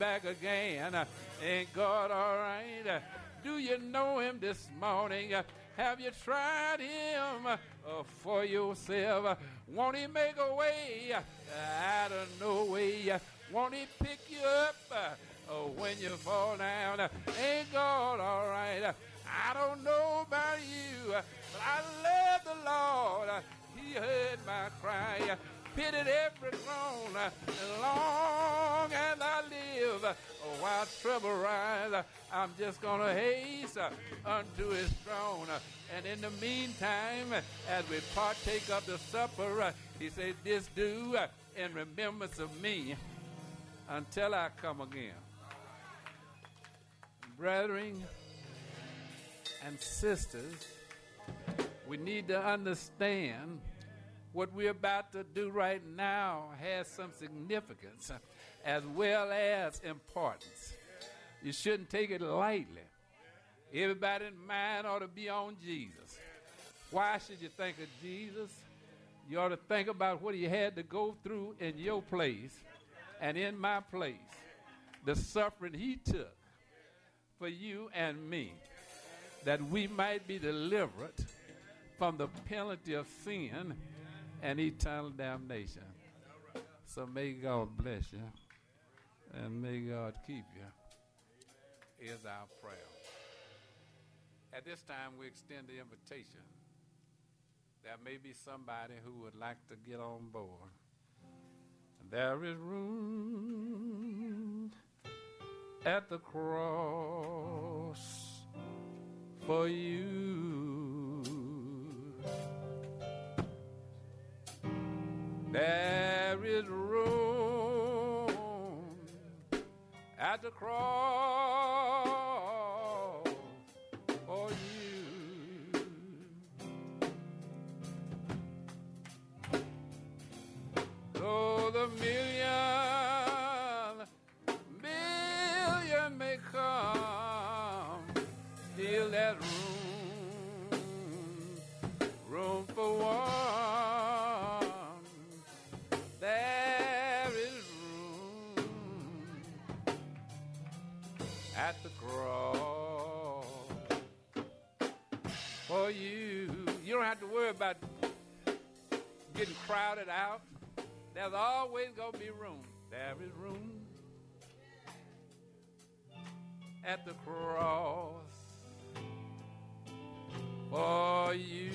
back again. Ain't God all right? Do you know him this morning? Have you tried him for yourself? Won't he make a way out of no way? Won't he pick you up when you fall down? Ain't God all right? I don't know about you, but I love the Lord. He heard my cry, pitied every groan, as long as I live. While trouble rise, I'm just gonna haste unto his throne. And in the meantime, as we partake of the supper, he said, this do in remembrance of me until I come again. Brethren and sisters, we need to understand what we're about to do right now has some significance as well as importance. You shouldn't take it lightly. Everybody's mind ought to be on Jesus. Why should you think of Jesus? You ought to think about what he had to go through in your place and in my place. The suffering he took for you and me, that we might be delivered from the penalty of sin and eternal damnation. So may God bless you and may God keep you, is our prayer. At this time, we extend the invitation. There may be somebody who would like to get on board. There is room at the cross for you. There is room at the cross for you. Though the million may come, still that room for one. There is room at the cross for you. You don't have to worry about getting crowded out. There's always going to be room. There is room at the cross for you.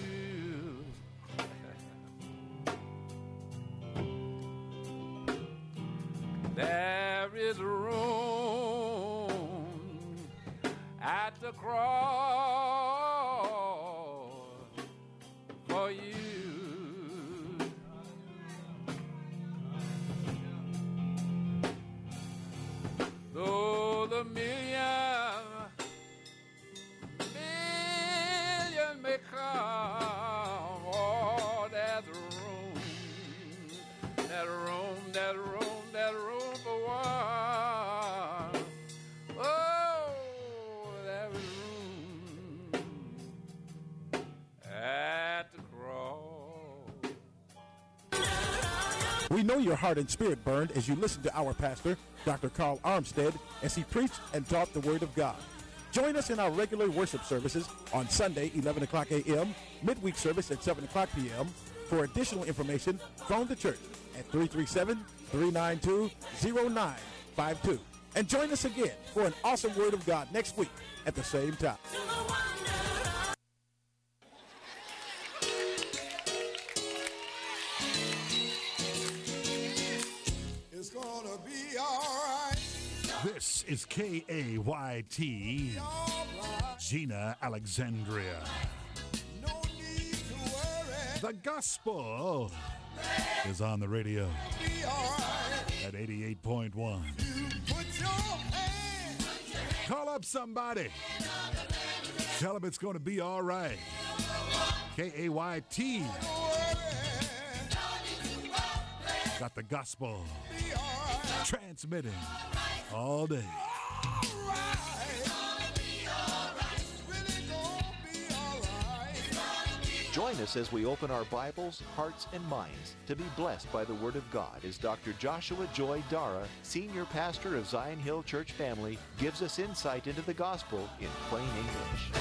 There is room at the cross for you. Though the million may come, oh, there's room, that room for one. Oh, there is room at the cross. We know your heart and spirit burned as you listen to our pastor, Dr. Carl Armstead, as he preached and taught the Word of God. Join us in our regular worship services on Sunday, 11 o'clock a.m., midweek service at 7 o'clock p.m. For additional information, phone the church at 337-392-0952. And join us again for an awesome Word of God next week at the same time. It's gonna be all right. This is KAYT, Gina Alexandria. No need to worry. The gospel is on the radio Be all right. at 88.1. You put your hand. Call up somebody. Tell them it's going to be all right. KAYT. Got the gospel transmitting all day. Join Join us as we open our Bibles, hearts, and minds to be blessed by the Word of God as Dr. Joshua Joy Dara, Senior Pastor of Zion Hill Church Family, gives us insight into the Gospel in plain English.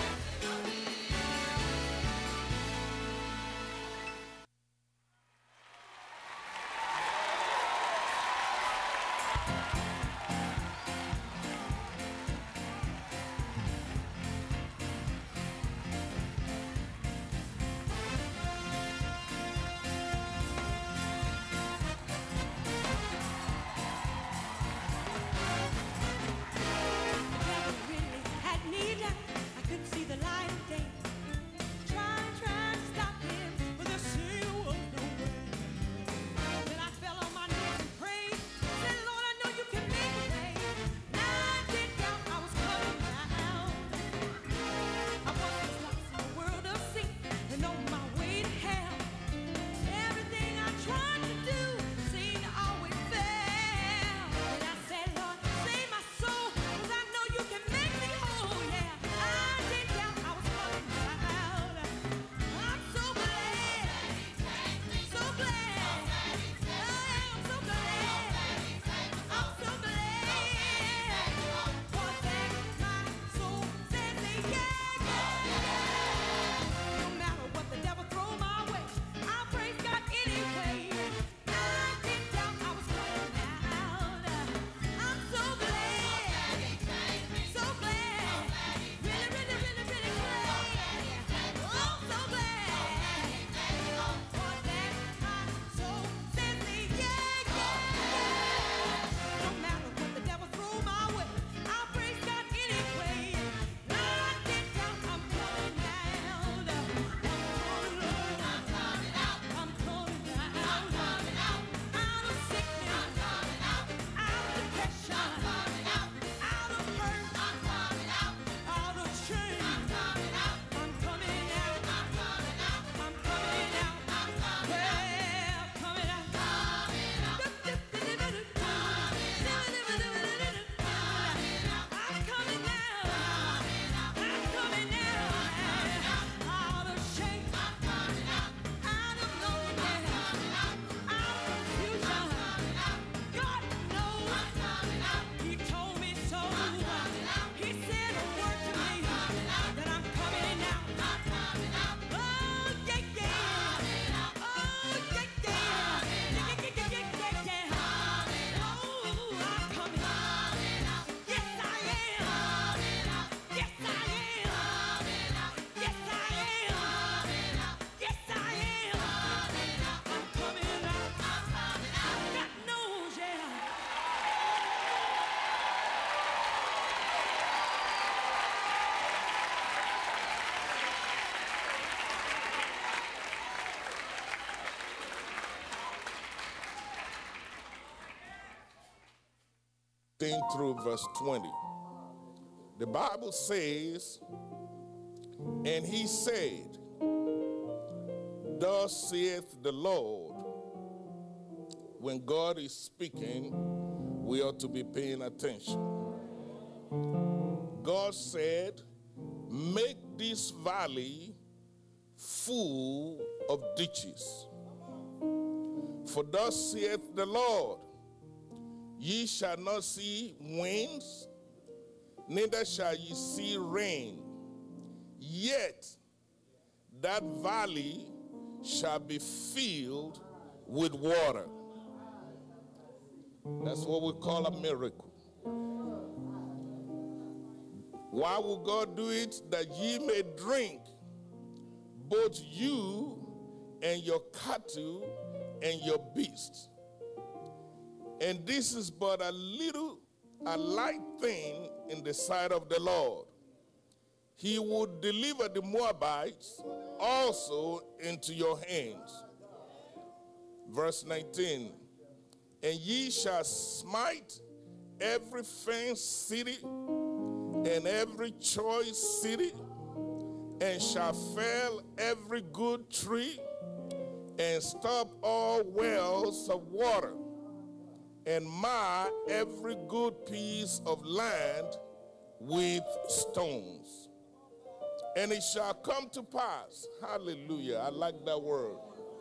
Through verse 20. The Bible says, and he said, thus saith the Lord. When God is speaking, we ought to be paying attention. God said, make this valley full of ditches. For thus saith the Lord, ye shall not see winds, neither shall ye see rain, yet that valley shall be filled with water. That's what we call a miracle. Why would God do it? That ye may drink, both you and your cattle and your beasts. And this is but a light thing in the sight of the Lord. He would deliver the Moabites also into your hands. Verse 19, and ye shall smite every fenced city and every choice city, and shall fell every good tree, and stop all wells of water, and mar every good piece of land with stones. And it shall come to pass. Hallelujah. I like that word.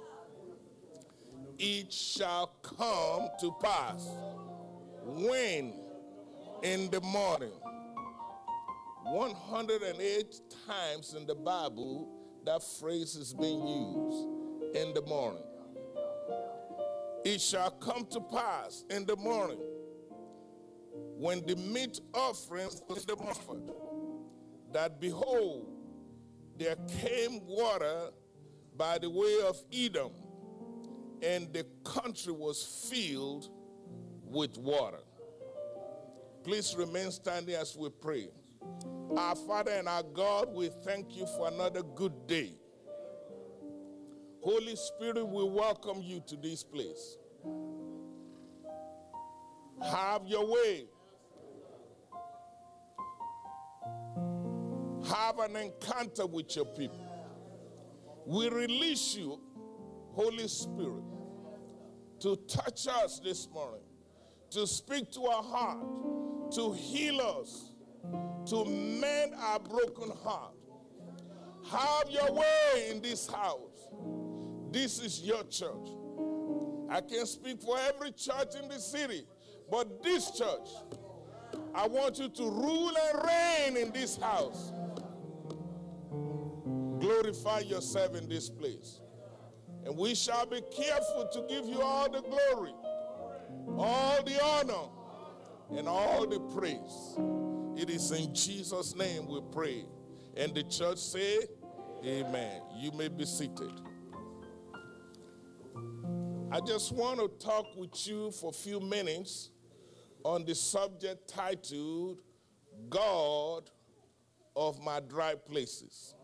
It shall come to pass. When? In the morning. 108 times in the Bible, that phrase is being used. In the morning. It shall come to pass in the morning, when the meat offerings was offered, that behold, there came water by the way of Edom, and the country was filled with water. Please remain standing as we pray. Our Father and our God, we thank you for another good day. Holy Spirit, we welcome you to this place. Have your way. Have an encounter with your people. We release you, Holy Spirit, to touch us this morning, to speak to our heart, to heal us, to mend our broken heart. Have your way in this house. This is your church. I can speak for every church in the city, but this church, I want you to rule and reign in this house. Glorify yourself in this place. And we shall be careful to give you all the glory, all the honor, and all the praise. It is in Jesus' name we pray. And the church say, amen. You may be seated. I just want to talk with you for a few minutes on the subject titled, God of My Dry Places.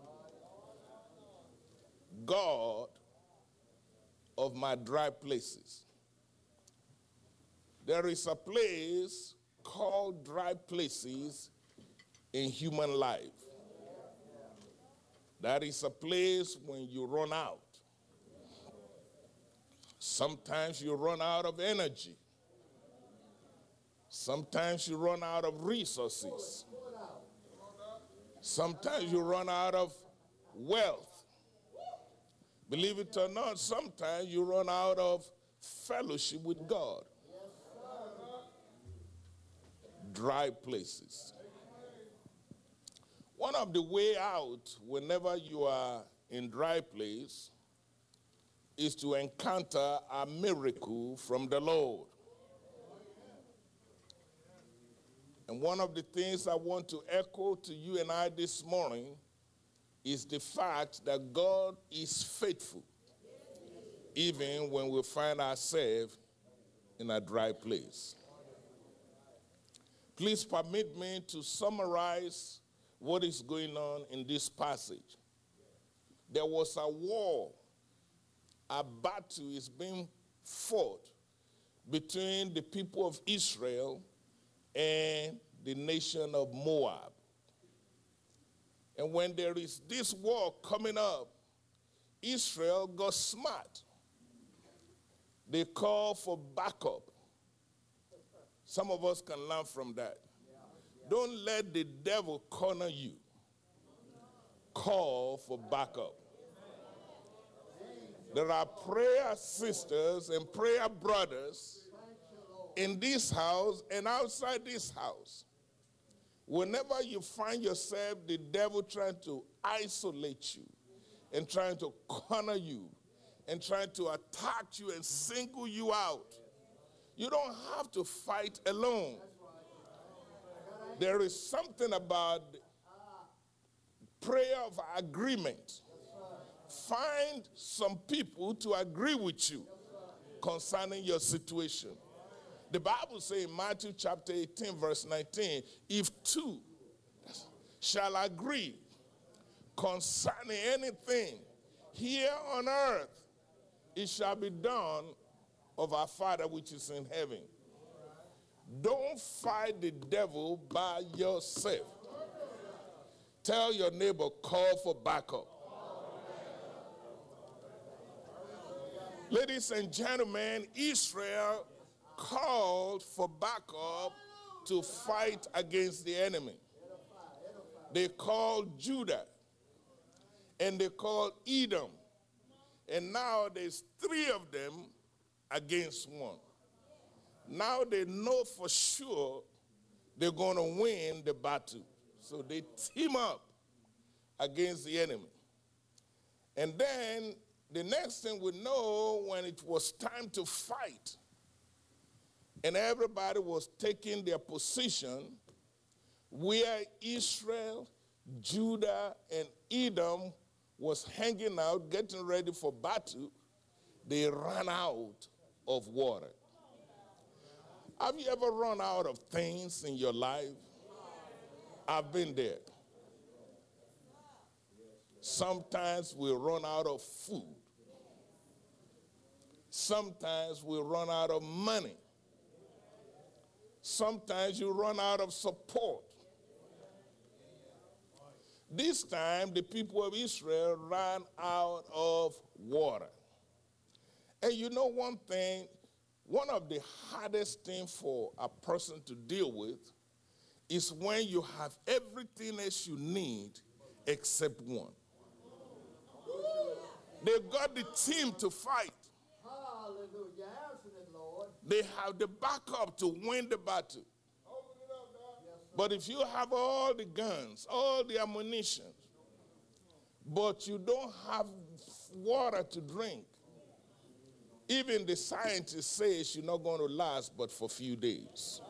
God of my dry places. There is a place called dry places in human life. That is a place when you run out. Sometimes you run out of energy. Sometimes you run out of resources. Sometimes you run out of wealth. Believe it or not, sometimes you run out of fellowship with God. Dry places. One of the way out whenever you are in dry place is to encounter a miracle from the Lord. And one of the things I want to echo to you and I this morning is the fact that God is faithful, even when we find ourselves in a dry place. Please permit me to summarize what is going on in this passage. There was a war, a battle is being fought between the people of Israel and the nation of Moab. And when there is this war coming up, Israel got smart. They call for backup. Some of us can learn from that. Don't let the devil corner you. Call for backup. There are prayer sisters and prayer brothers in this house and outside this house. Whenever you find yourself, the devil trying to isolate you and trying to corner you and trying to attack you and single you out, you don't have to fight alone. There is something about prayer of agreement. Find some people to agree with you concerning your situation. The Bible says in Matthew chapter 18, verse 19, if two shall agree concerning anything here on earth, it shall be done of our Father which is in heaven. Don't fight the devil by yourself. Tell your neighbor, call for backup. Ladies and gentlemen, Israel called for backup to fight against the enemy. They called Judah and they called Edom. And now there's 3 of them against 1. Now they know for sure they're going to win the battle. So they team up against the enemy. And then the next thing we know, when it was time to fight, and everybody was taking their position, where Israel, Judah, and Edom was hanging out, getting ready for battle, they ran out of water. Have you ever run out of things in your life? I've been there. Sometimes we run out of food. Sometimes we run out of money. Sometimes you run out of support. This time, the people of Israel ran out of water. And you know one thing, one of the hardest things for a person to deal with is when you have everything else you need except one. They've got the team to fight. Hallelujah. Answer it, Lord. They have the backup to win the battle. But if you have all the guns, all the ammunition, but you don't have water to drink, even the scientists say it's not going to last but for a few days.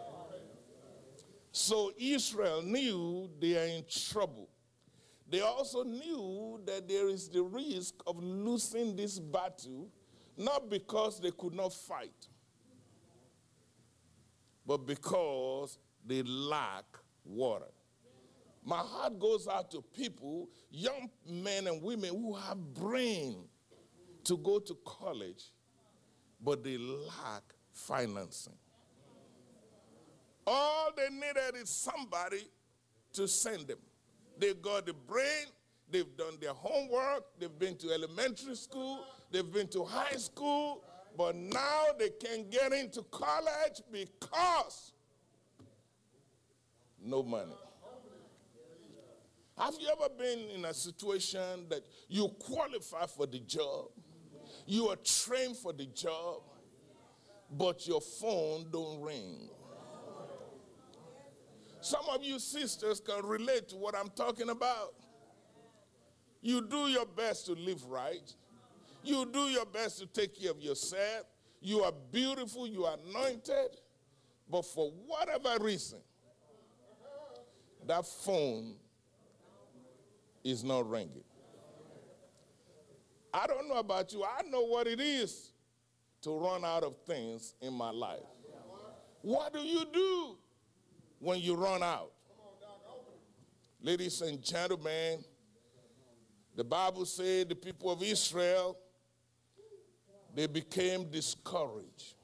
So Israel knew they are in trouble. They also knew that there is the risk of losing this battle, not because they could not fight, but because they lack water. My heart goes out to people, young men and women who have brain to go to college, but they lack financing. All they needed is somebody to send them. They got the brain, they've done their homework, they've been to elementary school, they've been to high school, but now they can't get into college because no money. Have you ever been in a situation that you qualify for the job, you are trained for the job, but your phone don't ring? Some of you sisters can relate to what I'm talking about. You do your best to live right. You do your best to take care of yourself. You are beautiful, you are anointed, but for whatever reason, that phone is not ringing. I don't know about you. I know what it is to run out of things in my life. What do you do when you run out? Ladies and gentlemen, the Bible said the people of Israel, they became discouraged.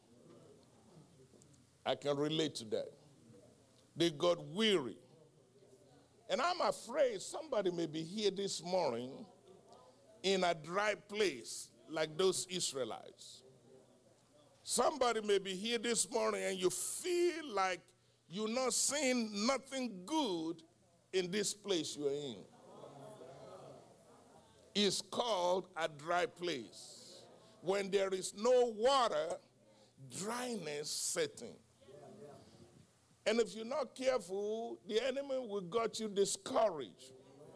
I can relate to that. They got weary. And I'm afraid somebody may be here this morning in a dry place like those Israelites. Somebody may be here this morning and you feel like you're not seeing nothing good in this place you're in. It's called a dry place. When there is no water, dryness sets in. And if you're not careful, the enemy will get you discouraged.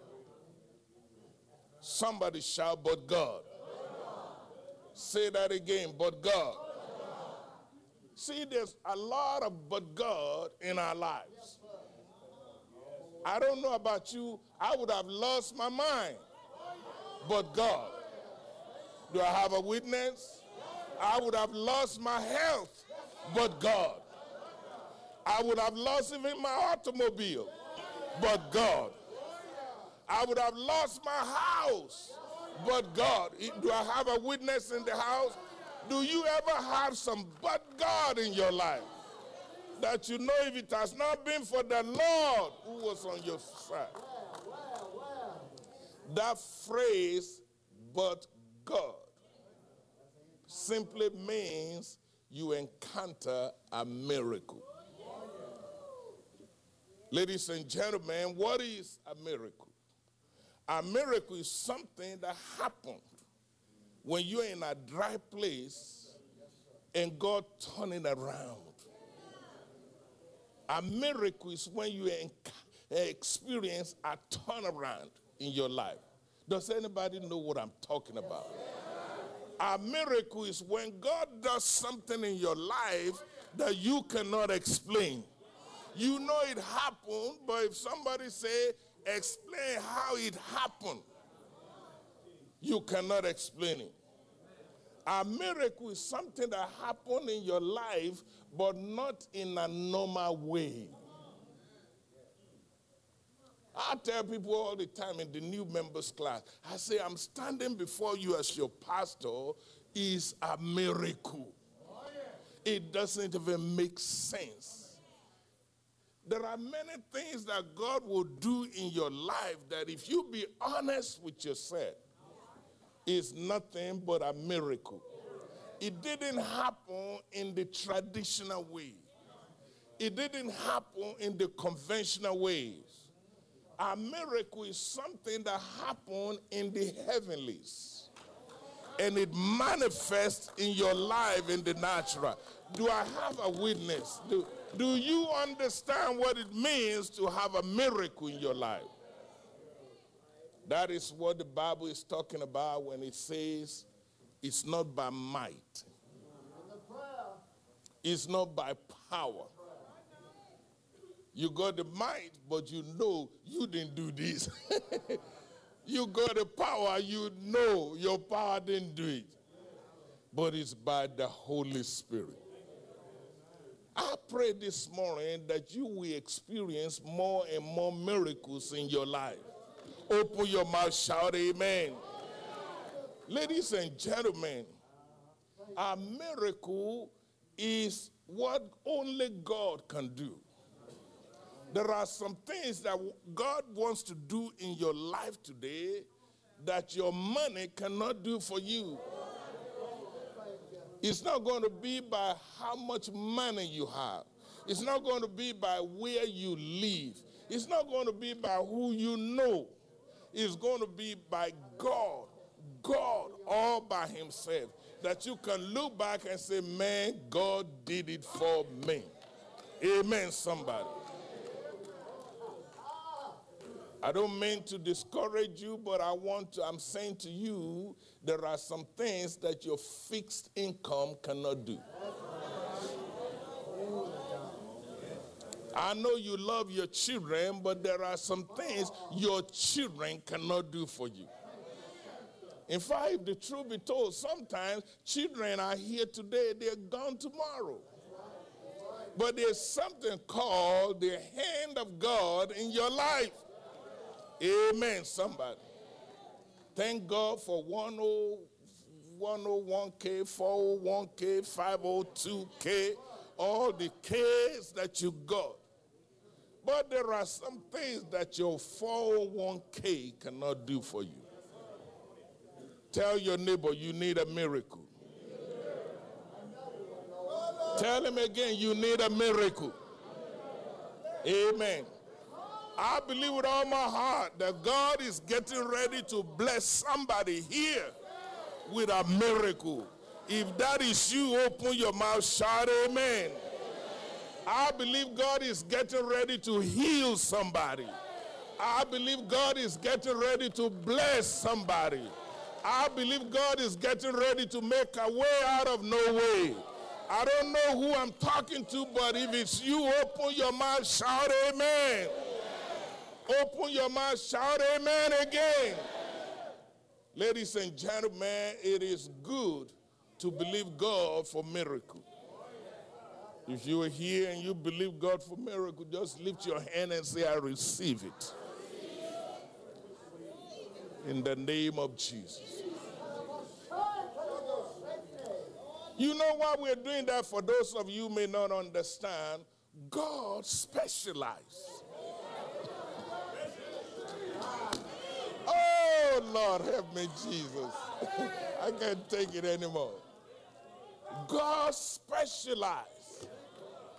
Somebody shout, but God. Say that again, but God. See, there's a lot of but God in our lives. I don't know about you, I would have lost my mind, but God. Do I have a witness? I would have lost my health, but God. I would have lost even my automobile, but God. I would have lost my house, but God. Do I have a witness in the house? Do you ever have some but God in your life? That you know if it has not been for the Lord who was on your side. That phrase, but God, simply means you encounter a miracle. Ladies and gentlemen, what is a miracle? A miracle is something that happened when you're in a dry place and God turn it around. A miracle is when you experience a turnaround in your life. Does anybody know what I'm talking about? A miracle is when God does something in your life that you cannot explain. You know it happened, but if somebody say, explain how it happened, you cannot explain it. A miracle is something that happened in your life, but not in a normal way. I tell people all the time in the new members class, I say, I'm standing before you as your pastor is a miracle. It doesn't even make sense. There are many things that God will do in your life that if you be honest with yourself, is nothing but a miracle. It didn't happen in the traditional way. It didn't happen in the conventional ways. A miracle is something that happened in the heavenlies. And it manifests in your life in the natural. Do I have a witness? Do you understand what it means to have a miracle in your life? That is what the Bible is talking about when it says it's not by might. It's not by power. You got the might, but you know you didn't do this. You got the power, you know your power didn't do it. But it's by the Holy Spirit. I pray this morning that you will experience more and more miracles in your life. Open your mouth, shout amen. Ladies and gentlemen, a miracle is what only God can do. There are some things that God wants to do in your life today that your money cannot do for you. It's not going to be by how much money you have. It's not going to be by where you live. It's not going to be by who you know. It's going to be by God. God all by himself. That you can look back and say, man, God did it for me. Amen, somebody. I don't mean to discourage you, but I'm saying to you, there are some things that your fixed income cannot do. I know you love your children, but there are some things your children cannot do for you. In fact, if the truth be told, sometimes children are here today, they're gone tomorrow. But there's something called the hand of God in your life. Amen, somebody. Thank God for 101K, 401K, 502K, all the Ks that you got. But there are some things that your 401K cannot do for you. Tell your neighbor you need a miracle. Tell him again you need a miracle. Amen. I believe with all my heart that God is getting ready to bless somebody here with a miracle. If that is you, open your mouth, shout amen. I believe God is getting ready to heal somebody. I believe God is getting ready to bless somebody. I believe God is getting ready to make a way out of no way. I don't know who I'm talking to, but if it's you, open your mouth, shout amen. Open your mouth, shout amen again. Ladies and gentlemen, it is good to believe God for miracle. If you are here and you believe God for miracle, just lift your hand and say, I receive it. In the name of Jesus. You know why we're doing that? For those of you who may not understand, God specializes. Oh, Lord, help me, Jesus. I can't take it anymore. God specializes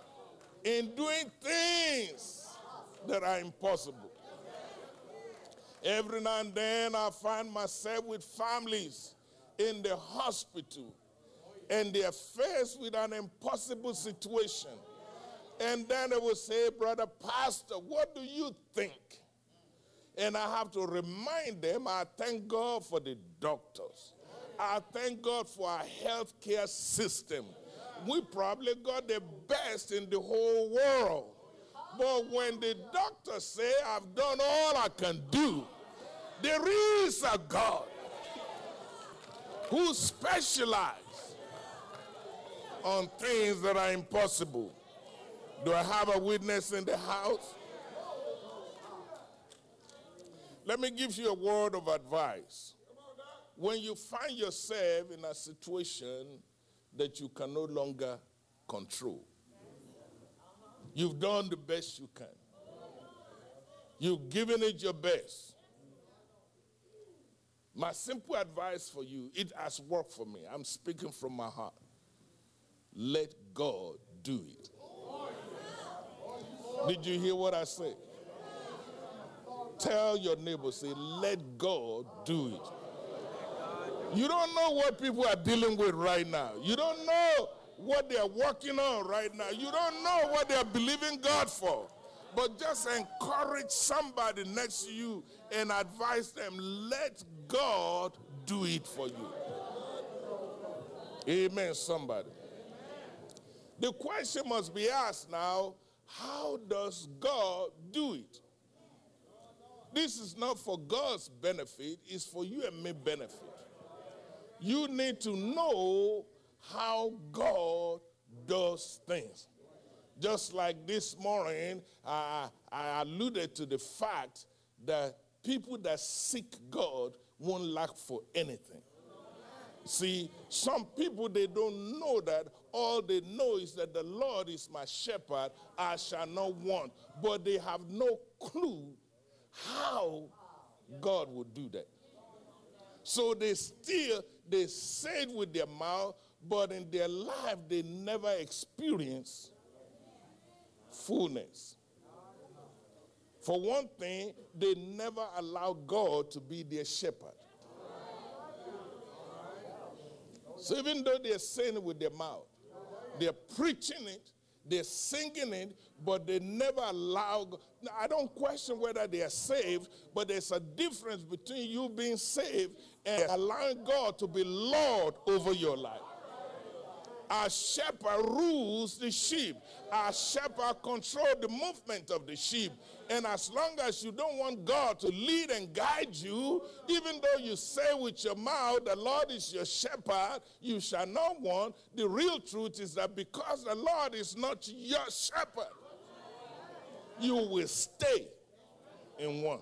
in doing things that are impossible. Every now and then I find myself with families in the hospital, and they are faced with an impossible situation. And then they will say, Brother Pastor, what do you think? And I have to remind them, I thank God for the doctors. I thank God for our healthcare system. We probably got the best in the whole world. But when the doctors say, I've done all I can do, there is a God who specializes on things that are impossible. Do I have a witness in the house? Let me give you a word of advice. When you find yourself in a situation that you can no longer control, you've done the best you can. You've given it your best. My simple advice for you, it has worked for me. I'm speaking from my heart. Let God do it. Did you hear what I said? Tell your neighbor, say, let God do it. You don't know what people are dealing with right now. You don't know what they are working on right now. You don't know what they are believing God for. But just encourage somebody next to you and advise them, let God do it for you. Amen, somebody. The question must be asked now, how does God do it? This is not for God's benefit, it's for you and me benefit. You need to know how God does things. Just like this morning, I alluded to the fact that people that seek God won't lack for anything. See, some people, they don't know that. All they know is that the Lord is my shepherd, I shall not want. But they have no clue how God would do that. So they say it with their mouth, but in their life they never experience fullness. For one thing, they never allow God to be their shepherd. So even though they're saying it with their mouth, they're preaching it, they're singing it, but they never allow God. Now, I don't question whether they are saved, but there's a difference between you being saved and allowing God to be Lord over your life. Our shepherd rules the sheep. Our shepherd controls the movement of the sheep. And as long as you don't want God to lead and guide you, even though you say with your mouth, the Lord is your shepherd, you shall not want, the real truth is that because the Lord is not your shepherd, you will stay in want.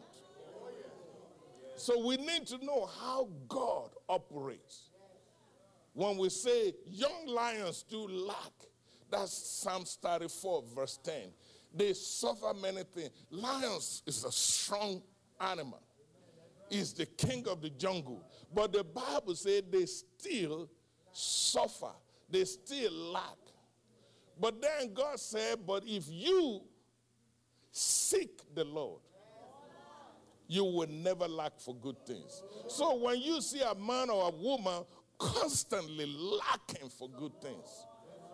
So we need to know how God operates. When we say young lions do lack, that's Psalms 34, verse 10. They suffer many things. Lions is a strong animal. He's the king of the jungle. But the Bible says they still suffer. They still lack. But then God said, but if you seek the Lord, you will never lack for good things. So when you see a man or a woman constantly lacking for good things,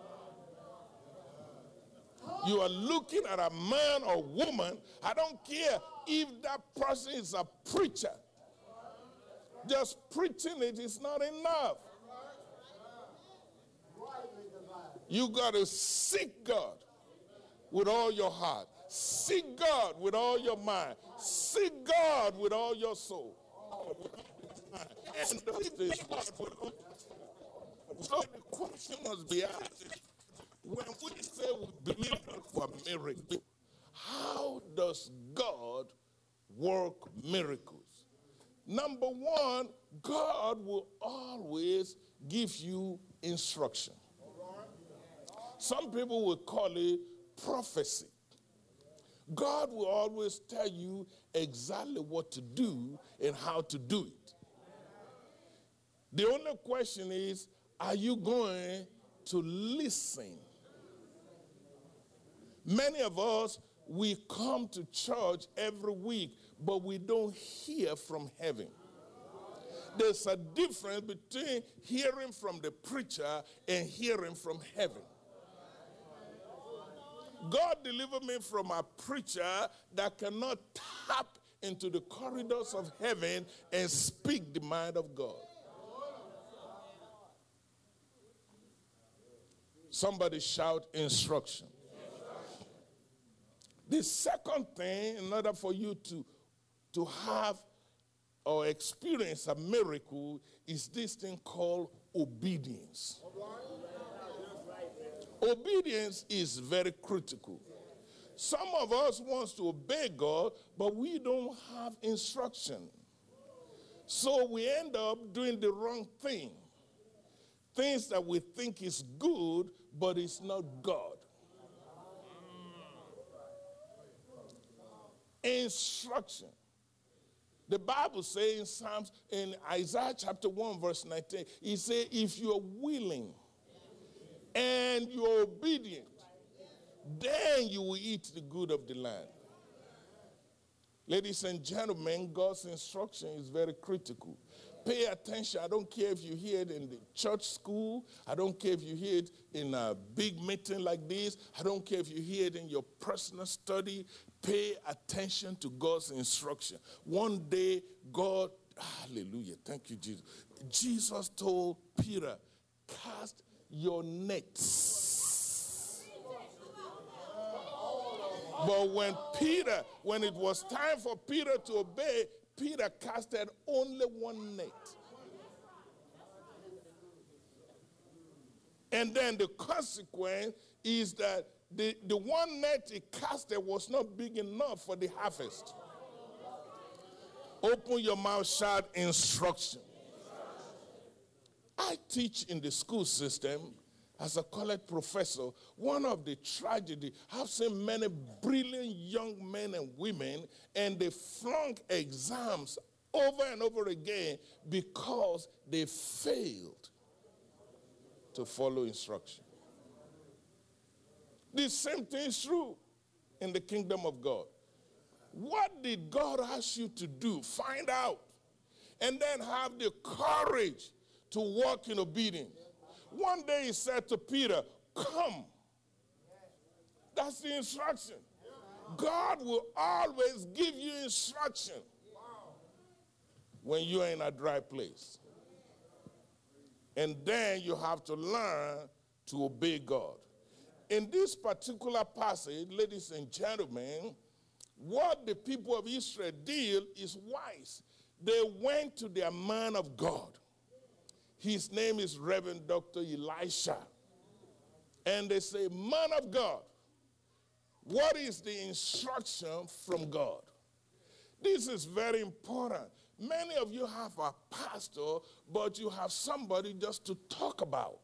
you are looking at a man or woman, I don't care if that person is a preacher. Just preaching it is not enough. You got to seek God with all your heart. Seek God with all your mind. Seek God with all your soul. And so the question must be asked, when we say we believe for a miracle, how does God work miracles? Number one, God will always give you instruction. Some people will call it prophecy. God will always tell you exactly what to do and how to do it. The only question is, are you going to listen? Many of us, we come to church every week, but we don't hear from heaven. There's a difference between hearing from the preacher and hearing from heaven. God delivered me from a preacher that cannot tap into the corridors of heaven and speak the mind of God. Somebody shout instruction. The second thing, in order for you to have or experience a miracle, is this thing called obedience. Obedience is very critical. Some of us want to obey God, but we don't have instruction. So we end up doing the wrong thing. Things that we think is good, but it's not God. Instruction. The Bible says in Isaiah chapter 1 verse 19, it says, if you're willing and you're obedient, then you will eat the good of the land. Ladies and gentlemen, God's instruction is very critical. Pay attention. I don't care if you hear it in the church school. I don't care if you hear it in a big meeting like this. I don't care if you hear it in your personal study. Pay attention to God's instruction. One day, God, hallelujah, thank you, Jesus. Jesus told Peter, cast your nets. But when it was time for Peter to obey, Peter casted only one net. And then the consequence is that the one net he casted was not big enough for the harvest. Open your mouth, shout instruction. I teach in the school system as a college professor. One of the tragedy, I've seen many brilliant young men and women, and they flunk exams over and over again because they failed to follow instruction. The same thing is true in the kingdom of God. What did God ask you to do? Find out. And then have the courage to walk in obedience. One day he said to Peter, come. That's the instruction. God will always give you instruction when you're in a dry place. And then you have to learn to obey God. In this particular passage, ladies and gentlemen, what the people of Israel did is wise. They went to their man of God. His name is Reverend Dr. Elisha. And they say, man of God, what is the instruction from God? This is very important. Many of you have a pastor, but you have somebody just to talk about.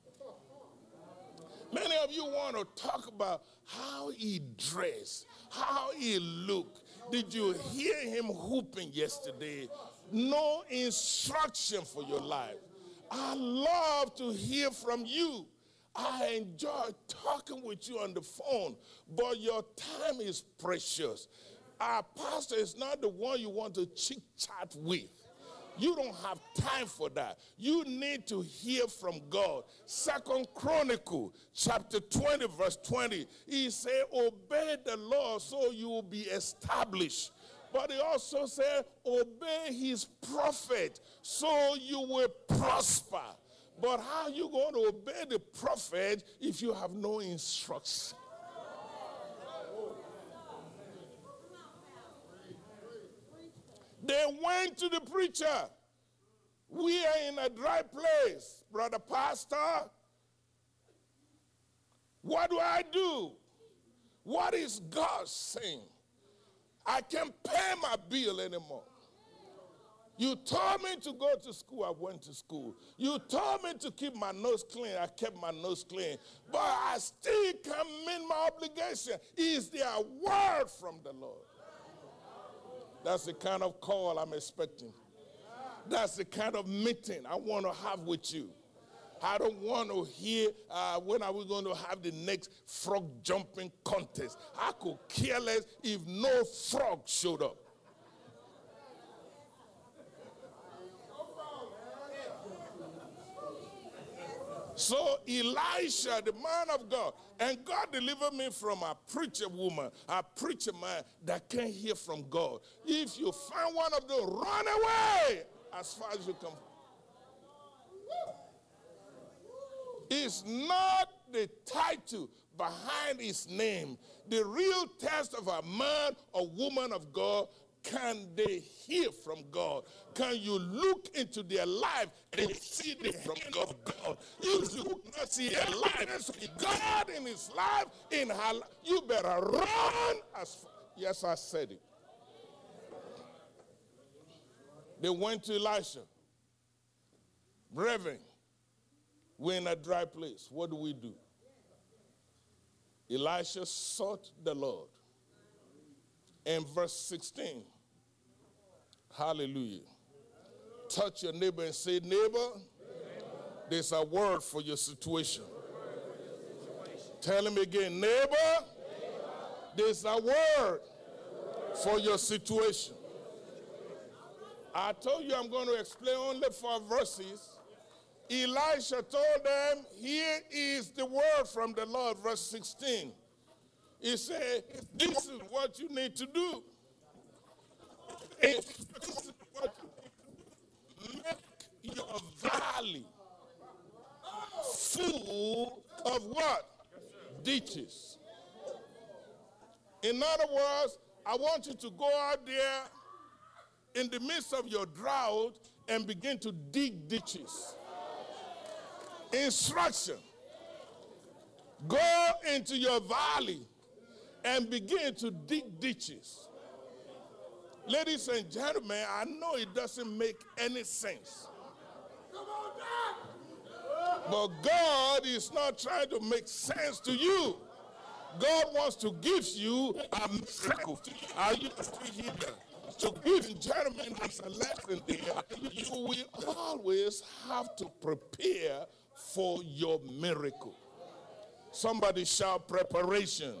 Many of you want to talk about how he dressed, how he looked. Did you hear him whooping yesterday? No instruction for your life. I love to hear from you. I enjoy talking with you on the phone, but your time is precious. Our pastor is not the one you want to chit-chat with. You don't have time for that. You need to hear from God. 2 Chronicles chapter 20 verse 20. He said, obey the Lord so you will be established. But he also said, obey his prophet so you will prosper. But how are you going to obey the prophet if you have no instruction? They went to the preacher. We are in a dry place, brother pastor. What do I do? What is God saying? I can't pay my bill anymore. You told me to go to school, I went to school. You told me to keep my nose clean, I kept my nose clean. But I still can't meet my obligation. Is there a word from the Lord? That's the kind of call I'm expecting. That's the kind of meeting I want to have with you. I don't want to hear when are we going to have the next frog jumping contest. I could care less if no frog showed up. So Elisha, the man of God, and God delivered me from a preacher woman, a preacher man that can't hear from God. If you find one of those, run away as far as you can. It's not the title behind his name. The real test of a man or woman of God, can they hear from God? Can you look into their life and see them from God? If you could not see a life, see God in his life, in her life, you better run as far. Yes, I said it. They went to Elisha. Brethren, we're in a dry place. What do? Elisha sought the Lord. And verse 16, hallelujah. Touch your neighbor and say, neighbor, there's a word for your situation. Tell him again, neighbor, there's a word for your situation. I told you I'm going to explain only 4 verses. Elisha told them, here is the word from the Lord, verse 16. He said, this is what you need to do. This is what you need to do. Make your valley full of what? Ditches. In other words, I want you to go out there in the midst of your drought and begin to dig ditches. Instruction. Go into your valley and begin to dig ditches. Ladies and gentlemen, I know it doesn't make any sense. But God is not trying to make sense to you. God wants to give you a miracle. Are you still here? So, ladies and gentlemen, there's a lesson there. You will always have to prepare for your miracle. Somebody shout preparation.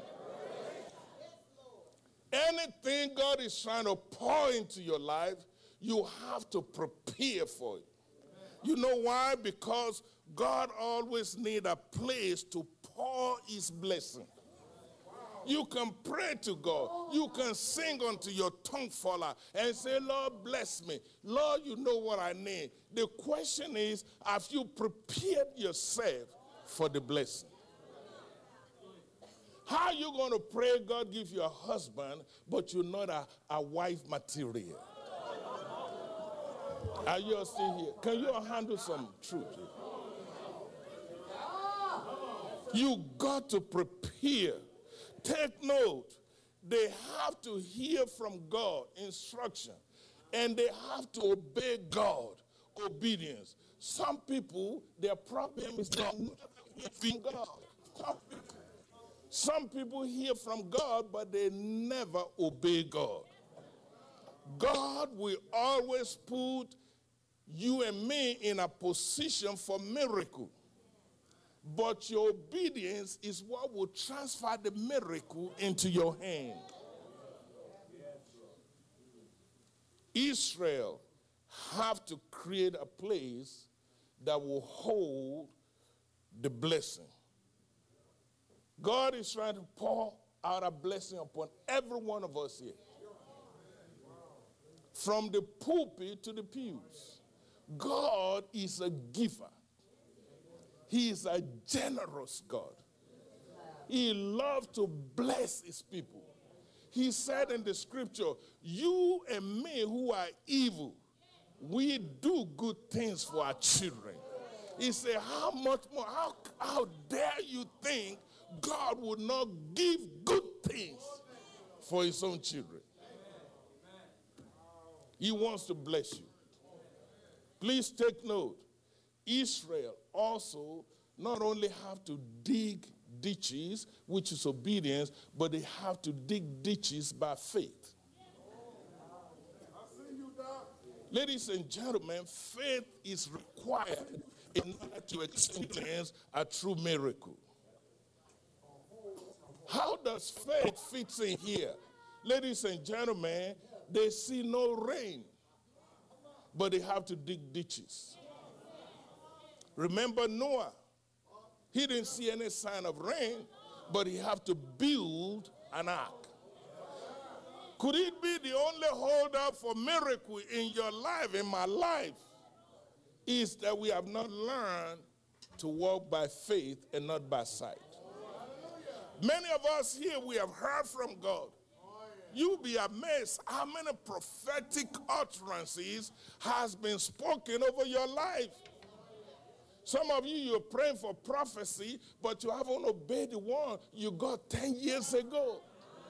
Anything God is trying to pour into your life, you have to prepare for it. You know why? Because God always needs a place to pour his blessing. You can pray to God. You can sing unto your tongue faller and say, Lord, bless me. Lord, you know what I need. The question is, have you prepared yourself for the blessing? How are you going to pray God give you a husband, but you're not a wife material? Are you all still here? Can you all handle some truth? You got to prepare. Take note. They have to hear from God, instruction, and they have to obey God, obedience. Some people, their problem is they're not hearing God. Some people hear from God, but they never obey God. God will always put you and me in a position for miracle. But your obedience is what will transfer the miracle into your hand. Israel have to create a place that will hold the blessing. God is trying to pour out a blessing upon every one of us here. From the pulpit to the pews. God is a giver. He is a generous God. He loves to bless his people. He said in the scripture, you and me who are evil, we do good things for our children. He said, how much more, how dare you think God would not give good things for his own children? He wants to bless you. Please take note. Israel also not only have to dig ditches, which is obedience, but they have to dig ditches by faith. Ladies and gentlemen, faith is required in order to experience a true miracle. How does faith fit in here? Ladies and gentlemen, they see no rain, but they have to dig ditches. Remember Noah? He didn't see any sign of rain, but he had to build an ark. Could it be the only holdup for miracle in your life, in my life, is that we have not learned to walk by faith and not by sight? Many of us here, we have heard from God. You'll be amazed how many prophetic utterances has been spoken over your life. Some of you, you're praying for prophecy, but you haven't obeyed the one you got 10 years ago.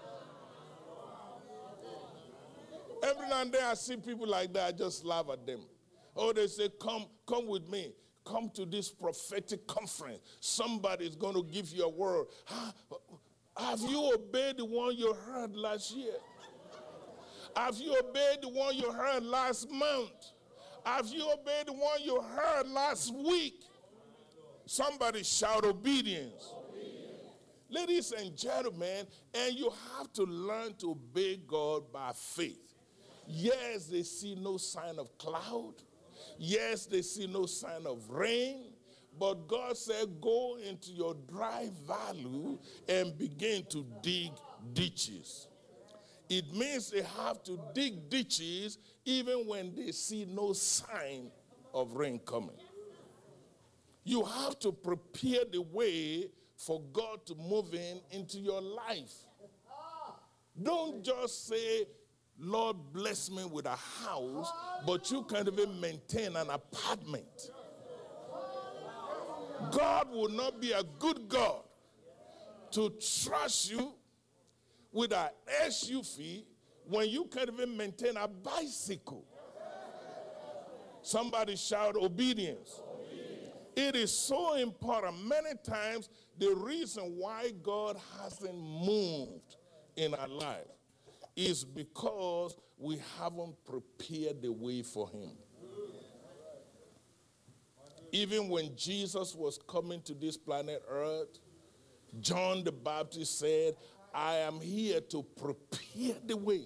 Every now and then I see people like that, I just laugh at them. Oh, they say, come with me. Come to this prophetic conference. Somebody's going to give you a word. Have you obeyed the one you heard last year? Have you obeyed the one you heard last month? Have you obeyed the one you heard last week? Somebody shout obedience. Ladies and gentlemen, and you have to learn to obey God by faith. Yes, they see no sign of cloud. Yes, they see no sign of rain. But God said, go into your dry valley and begin to dig ditches. It means they have to dig ditches even when they see no sign of rain coming. You have to prepare the way for God to move into your life. Don't just say, Lord, bless me with a house, but you can't even maintain an apartment. God will not be a good God to trust you with an SUV when you can't even maintain a bicycle. Somebody shout obedience. It is so important. Many times, the reason why God hasn't moved in our life is because we haven't prepared the way for him. Even when Jesus was coming to this planet Earth, John the Baptist said, I am here to prepare the way.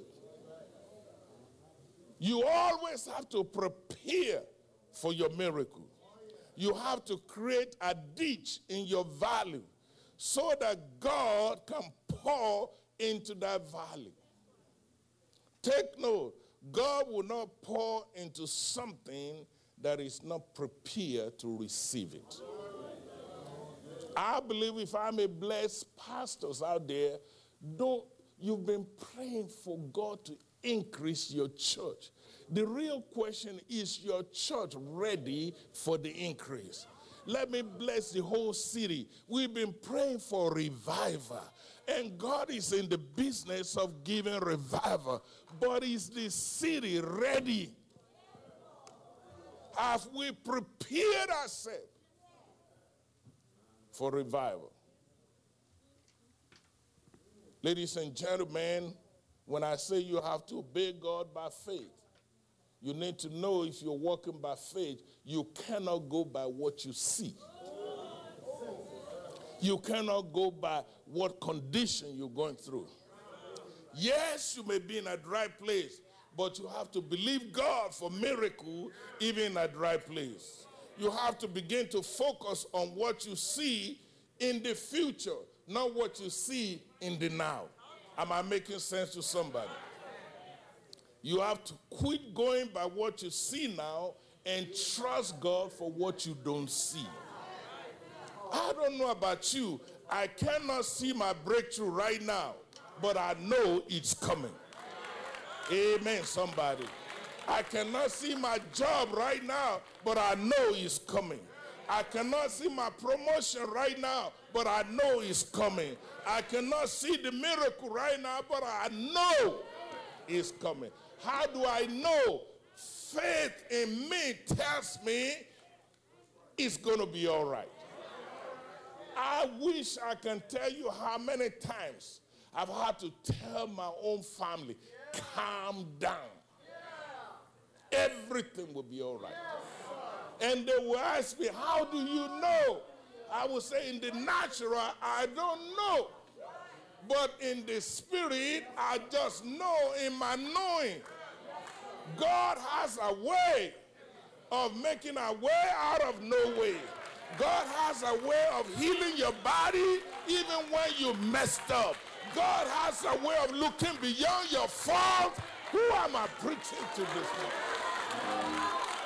You always have to prepare for your miracle. You have to create a ditch in your valley so that God can pour into that valley. Take note, God will not pour into something that is not prepared to receive it. I believe if I may bless pastors out there, you've been praying for God to increase your church. The real question is your church ready for the increase? Let me bless the whole city. We've been praying for revival. And God is in the business of giving revival. But is the city ready? Have we prepared ourselves for revival? Ladies and gentlemen, when I say you have to obey God by faith, you need to know if you're walking by faith, you cannot go by what you see. You cannot go by what condition you're going through. Yes, you may be in a dry place, but you have to believe God for miracle even in a dry place. You have to begin to focus on what you see in the future, not what you see in the now. Am I making sense to somebody? You have to quit going by what you see now and trust God for what you don't see. I don't know about you. I cannot see my breakthrough right now, but I know it's coming. Amen, somebody. I cannot see my job right now, but I know it's coming. I cannot see my promotion right now, but I know it's coming. I cannot see the miracle right now, but I know it's coming. How do I know? Faith in me tells me it's going to be all right. I wish I can tell you how many times I've had to tell my own family, calm down. Everything will be all right. And they will ask me, how do you know? I will say, in the natural, I don't know. But in the spirit, I just know in my knowing. God has a way of making a way out of no way. God has a way of healing your body even when you messed up. God has a way of looking beyond your fault. Who am I preaching to this morning?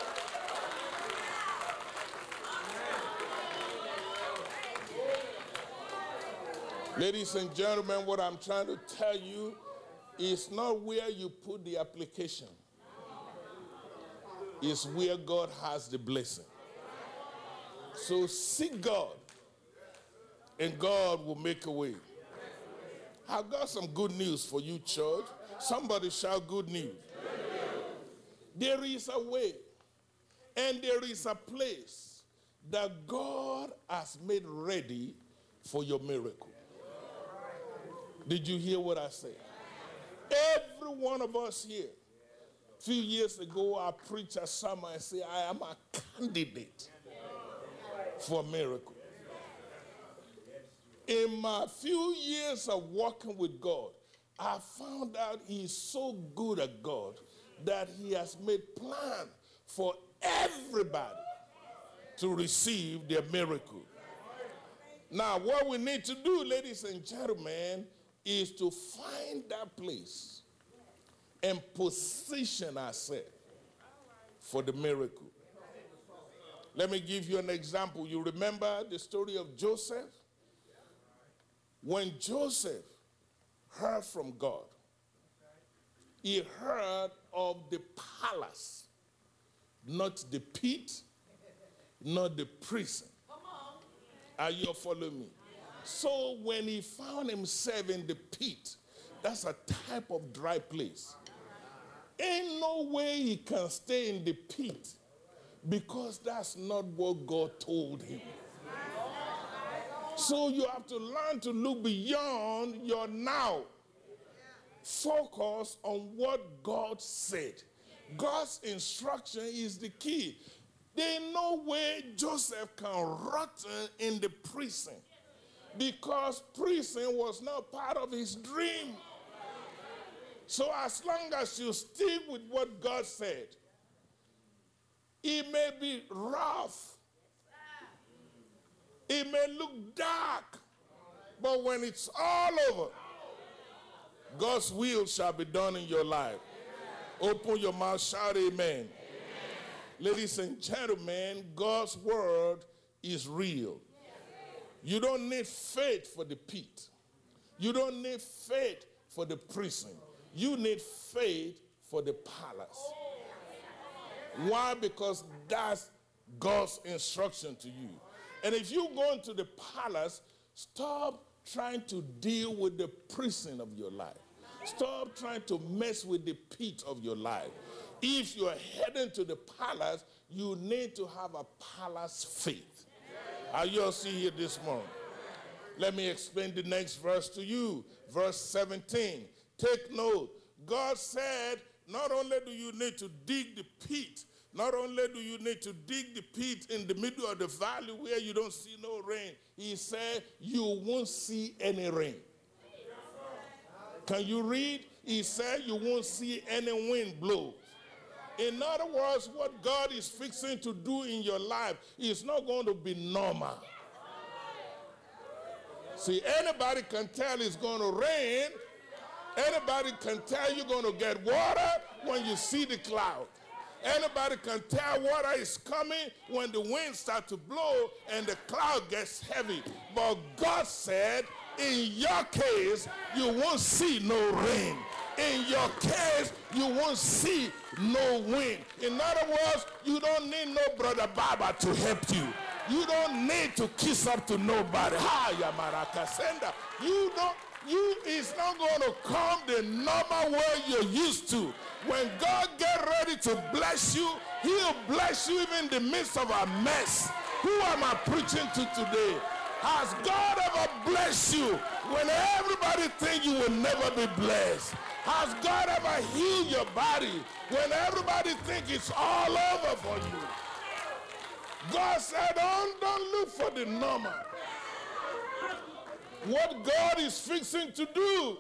Ladies and gentlemen, what I'm trying to tell you is not where you put the application. It's where God has the blessing. So seek God, and God will make a way. I've got some good news for you, church. Somebody shout good news. There is a way, and there is a place that God has made ready for your miracle. Did you hear what I said? Every one of us here. A few years ago, I preached a sermon and said, I am a candidate for a miracle. In my few years of walking with God, I found out He's so good at God that He has made plans for everybody to receive their miracle. Now, what we need to do, ladies and gentlemen, is to find that place and position ourselves for the miracle. Let me give you an example. You remember the story of Joseph? When Joseph heard from God, he heard of the palace, not the pit, not the prison. Are you following me? So when he found himself in the pit, that's a type of dry place. Ain't no way he can stay in the pit because that's not what God told him. So you have to learn to look beyond your now. Focus on what God said. God's instruction is the key. There's no way Joseph can rotten in the prison because prison was not part of his dream. So as long as you stick with what God said, it may be rough. It may look dark, but when it's all over, God's will shall be done in your life. Open your mouth, shout amen. Ladies and gentlemen, God's word is real. You don't need faith for the pit. You don't need faith for the prison. You need faith for the palace. Why? Because that's God's instruction to you. And if you go into the palace, stop trying to deal with the prison of your life. Stop trying to mess with the pit of your life. If you're heading to the palace, you need to have a palace faith. Are you all see here this morning? Let me explain the next verse to you. Verse 17. Take note. God said, not only do you need to dig the pit, not only do you need to dig the pit in the middle of the valley where you don't see no rain, He said you won't see any rain. Can you read? He said you won't see any wind blow. In other words, what God is fixing to do in your life is not going to be normal. See, anybody can tell it's going to rain. Anybody can tell you're going to get water when you see the cloud. Anybody can tell water is coming when the wind starts to blow and the cloud gets heavy. But God said, in your case, you won't see no rain. In your case, you won't see no wind. In other words, you don't need no brother Baba to help you. You don't need to kiss up to nobody. It's not going to come the normal way you're used to. When God get ready to bless you, He'll bless you even in the midst of a mess. Who am I preaching to today? Has God ever blessed you when everybody think you will never be blessed? Has God ever healed your body when everybody think it's all over for you? God said, don't look for the normal. What God is fixing to do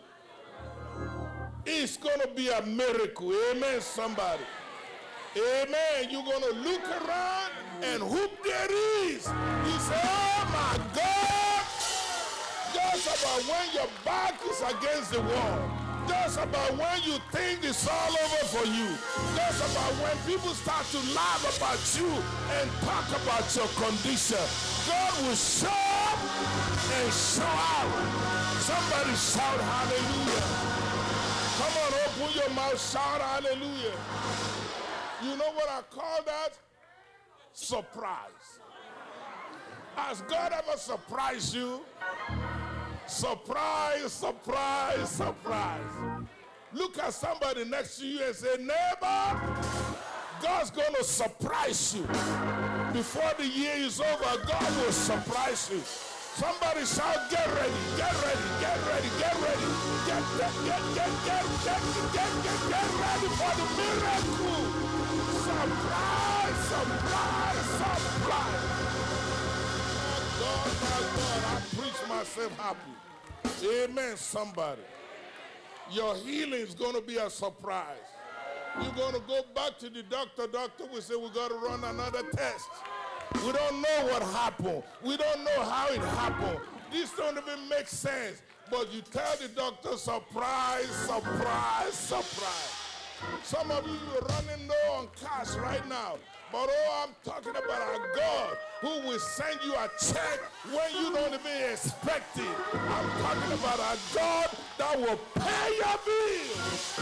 is going to be a miracle. Amen, somebody. Amen. You're going to look around and whoop there is. You say, oh my God. Just about when your back is against the wall. Just about when you think it's all over for you. Just about when people start to laugh about you and talk about your condition. God will show up and show out. Somebody shout hallelujah. Come on, open your mouth, shout hallelujah. You know what I call that? Surprise. Has God ever surprised you? Surprise, surprise, surprise. Look at somebody next to you and say, neighbor, God's going to surprise you. Before the year is over, God will surprise you. Somebody shout, get ready, get ready, get ready, get ready. Get ready for the miracle. Surprise, surprise, surprise. My God, I preach myself happy. Amen, somebody. Your healing is going to be a surprise. You're going to go back to the doctor. Doctor will say, we got to run another test. We don't know what happened. We don't know how it happened. This don't even make sense. But you tell the doctor, surprise, surprise, surprise. Some of you are running low on cash right now. But oh, I'm talking about a God who will send you a check when you don't even expect it. I'm talking about a God that will pay your bills.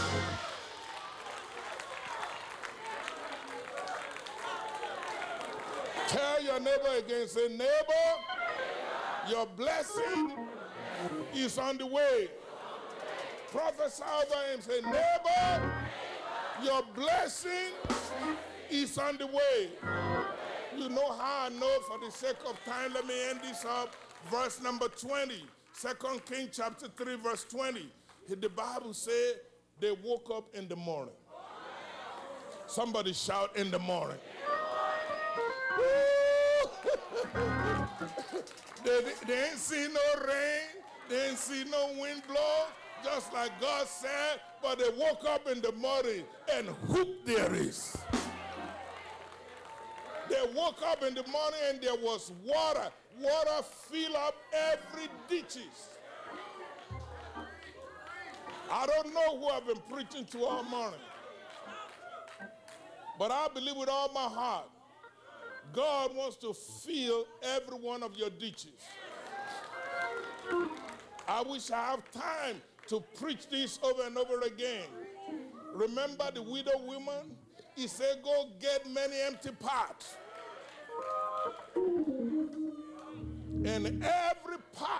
Tell your neighbor again, say, neighbor, your blessing is on the way. Prophesy over him, say, neighbor, your blessing is on the way. You know how I know, for the sake of time, let me end this up. Verse number 20, 2 Kings chapter 3, verse 20. The Bible said they woke up in the morning. Somebody shout, in the morning. They ain't see no rain. They ain't see no wind blow. Just like God said, but they woke up in the morning and whoop there is. They woke up in the morning and there was water. Water filled up every ditches. I don't know who I've been preaching to all morning. But I believe with all my heart, God wants to fill every one of your ditches. I wish I have time to preach this over and over again. Remember the widow woman? He said, go get many empty pots. And every pot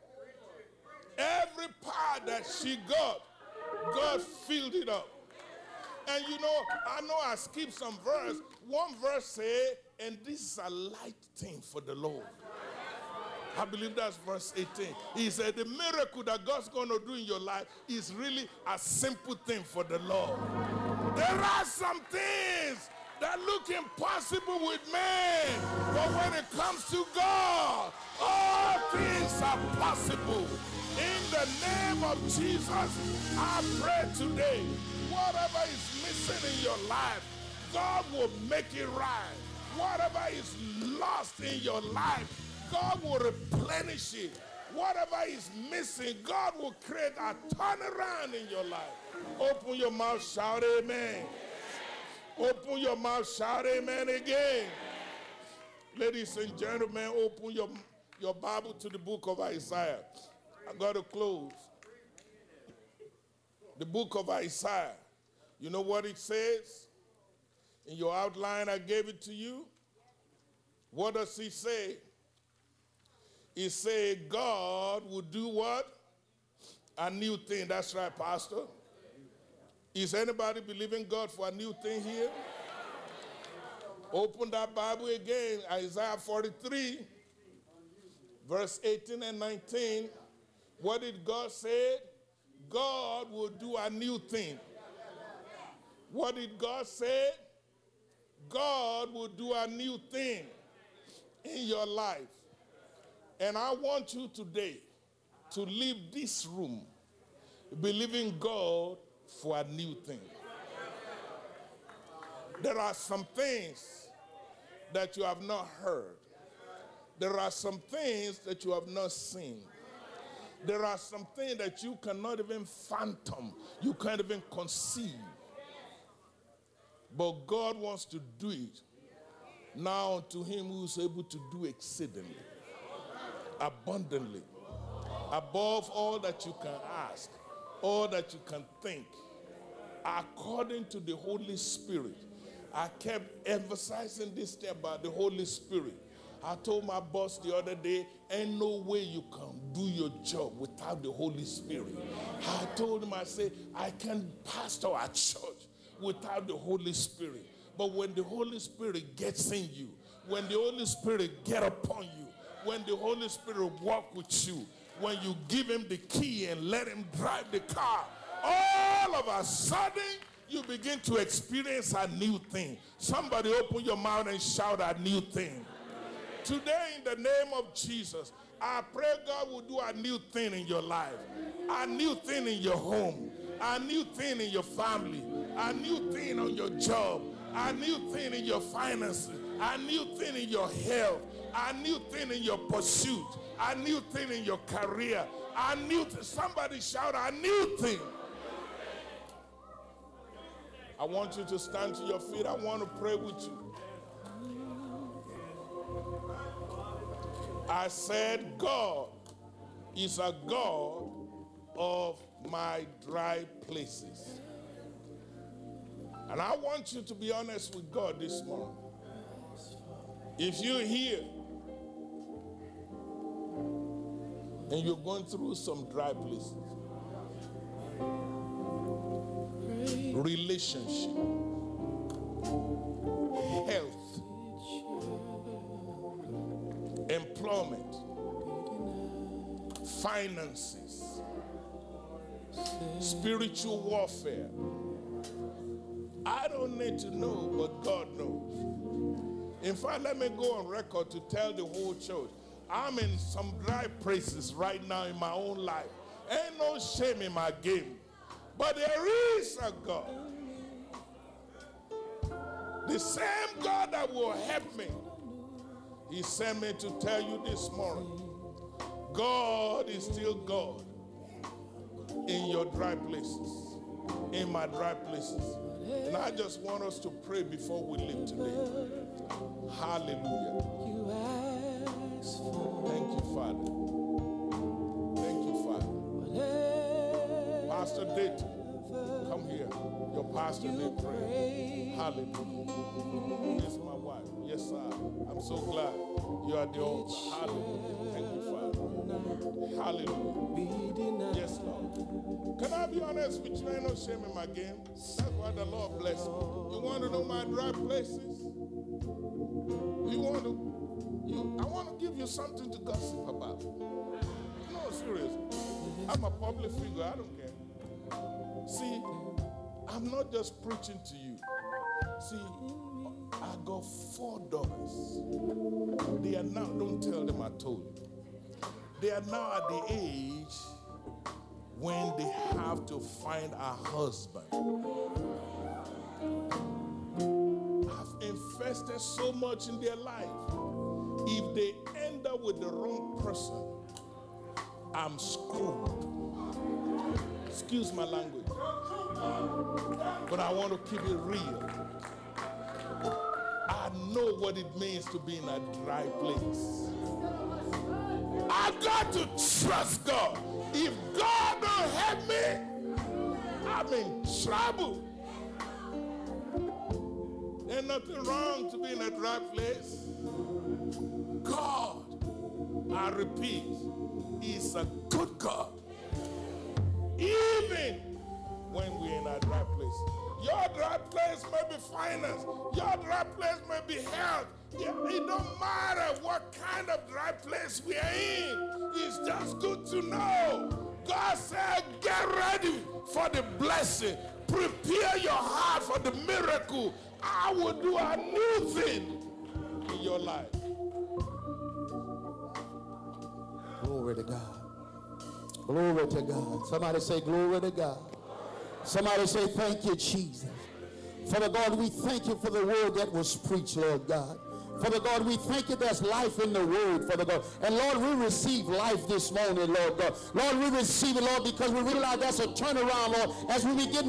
that she got, God filled it up. And you know I skipped some verse. One verse said, and this is a light thing for the Lord. I believe that's verse 18. He said the miracle that God's going to do in your life is really a simple thing for the Lord. There are some things that look impossible with man, but when it comes to God, all things are possible. In the name of Jesus, I pray today, whatever is missing in your life, God will make it right. Whatever is lost in your life, God will replenish it. Whatever is missing, God will create a turnaround in your life. Open your mouth, shout amen. Open your mouth, shout amen again. Ladies and gentlemen, open your Bible to the book of Isaiah. I got to close. The book of Isaiah. You know what it says? In your outline, I gave it to you. What does he say? He said God will do what? A new thing. That's right, Pastor. Is anybody believing God for a new thing here? Open that Bible again, Isaiah 43, verse 18 and 19. What did God say? God will do a new thing. What did God say? God will do a new thing. in your life. And I want you today to leave this room believing God for a new thing. There are some things that you have not heard. There are some things that you have not seen. There are some things that you cannot even fathom. You can't even conceive. But God wants to do it. Now to him who is able to do exceedingly, abundantly, above all that you can ask, all that you can think, according to the Holy Spirit. I kept emphasizing this thing about the Holy Spirit. I told my boss the other day, ain't no way you can do your job without the Holy Spirit. I told him, I said, I can't pastor a church without the Holy Spirit. But when the Holy Spirit gets in you, when the Holy Spirit get upon you, when the Holy Spirit walk with you, when you give him the key and let him drive the car, all of a sudden, you begin to experience a new thing. Somebody open your mouth and shout a new thing. Today, in the name of Jesus, I pray God will do a new thing in your life, a new thing in your home, a new thing in your family, a new thing on your job, a new thing in your finances, a new thing in your health, a new thing in your pursuit, a new thing in your career, a new thing. Somebody shout a new thing. I want you to stand to your feet. I want to pray with you. I said, God is a God of my dry places. And I want you to be honest with God this morning. If you're here and you're going through some dry places, relationship, health, employment, finances, spiritual warfare. I don't need to know, but God knows. In fact, let me go on record to tell the whole church, I'm in some dry places right now in my own life. Ain't no shame in my game. But there is a God. The same God that will help me. He sent me to tell you this morning, God is still God in your dry places, in my dry places. And I just want us to pray before we leave today. Hallelujah. Thank you, Father. Thank you, Father. Pastor Dayton, come here. Your pastor may pray. Hallelujah. This is my wife. Yes, sir. I'm so glad you are the altar. Hallelujah. Thank you, Father. Hallelujah. Yes, Lord. Can I be honest with you? Ain't no shame in my game. That's why the Lord bless me. You want to know my dry places? I want to give you something to gossip about. No, seriously. I'm a public figure. I don't care. See, I'm not just preaching to you. See, I got 4 daughters. They are now, don't tell them I told you. They are now at the age when they have to find a husband. I've invested so much in their life. If they end up with the wrong person, I'm screwed. Excuse my language. But I want to keep it real. I know what it means to be in a dry place. I got to trust God. If God don't help me, I'm in trouble. There's nothing wrong to be in a dry place. God, I repeat, is a good God. Even when we're in a dry place. Your dry place may be finance. Your dry place may be health. It don't matter what kind of dry place we are in. It's just good to know. God said, get ready for the blessing. Prepare your heart for the miracle. I will do a new thing in your life. Glory to God. Glory to God. Somebody say glory to God. Somebody say thank you, Jesus. Father God, we thank you for the word that was preached, Lord God. Father God, we thank you there's life in the word, Father God. And Lord, we receive life this morning, Lord God. Lord, we receive it, Lord, because we realize that's a turnaround, Lord, as we begin